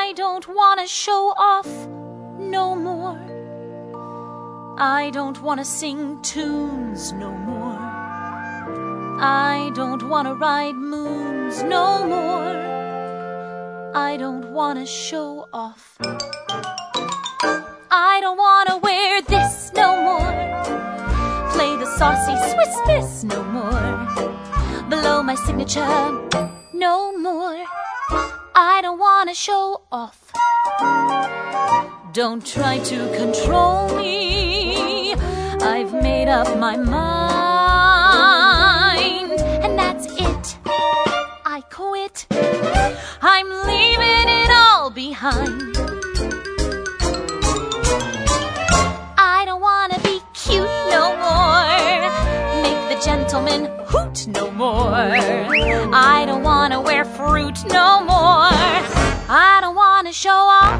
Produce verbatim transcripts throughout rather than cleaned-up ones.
I don't want to show off no more. I don't want to sing tunes no more. I don't want to ride moons no more. I don't want to show off. I don't want to wear this no more. Play the saucy Swiss Miss no more. Below my signature no more. I don't want to show off. Don't try to control me. I've made up my mind, and that's it. I quit. I'm leaving it all behind. I don't want to be cute no more. Make the gentleman hoot no more. I don't want to wear fruit no more. I don't want to show off.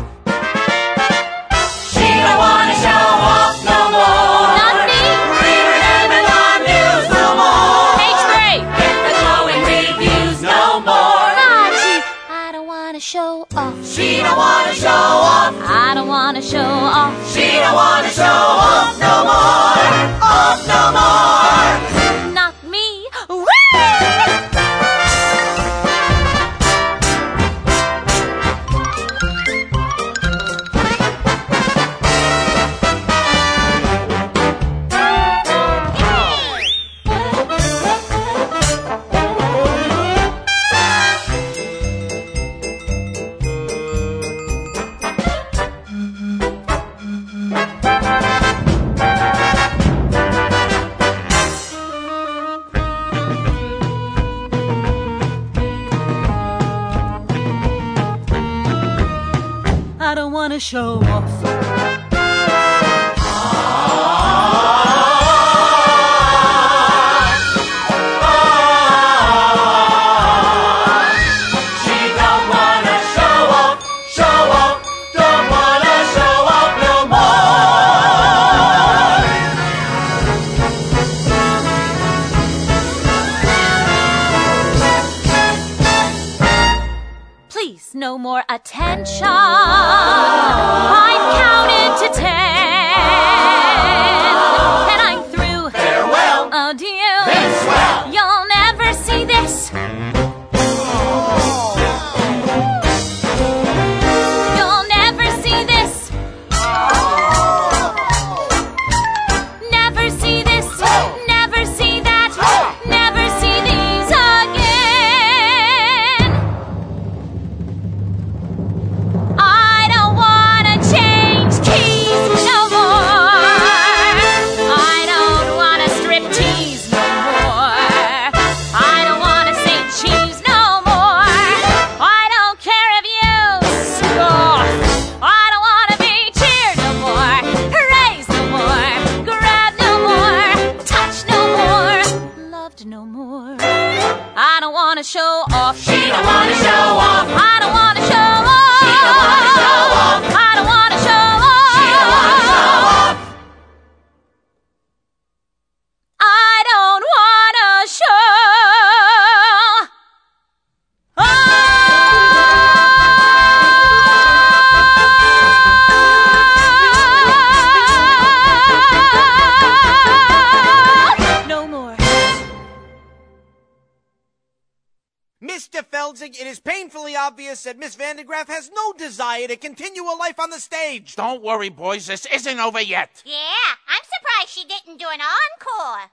She don't want to show off no more. Not me. Read her name in our news no more. Page three. Get the glowing reviews no more. Ah, gee, I don't want to show off. She don't want to show off. I don't want to show off. She don't want to show off no more. Off no more. Not me. Woo! I don't want to show off. She don't want to show off, show off, don't want to show off no more. Please, no more attention. I've counted to ten, and I'm through. Farewell, Oh, dear. been swell. You'll never see this. You'll never see this. Never see this. Never see that. Never see these again. I don't want to change keys no more. I don't want to strip tease no more. I don't want to say cheese no more. I don't care if you scoff. I don't want to be cheered no more. Praised no more. Grabbed no more. Touched no more. Loved no more. I don't want to show off. She don't want to show off. I don't want to show off. She don't wanna show off. I don't want to show off. She don't want to show off. I don't want to show off. No more. Mister Feldzig, it is painfully obvious that Miss Vandegraff has no desire to continue a life on the stage. Don't worry, boys. This isn't over yet. Yeah, I'm surprised she didn't do an encore.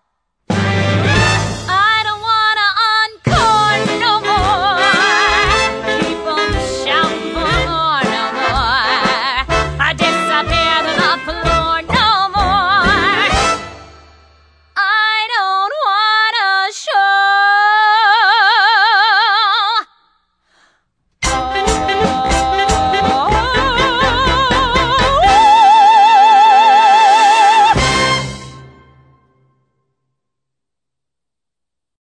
I don't want to encore no more. Keep on shouting for more no more. I disappear to the police.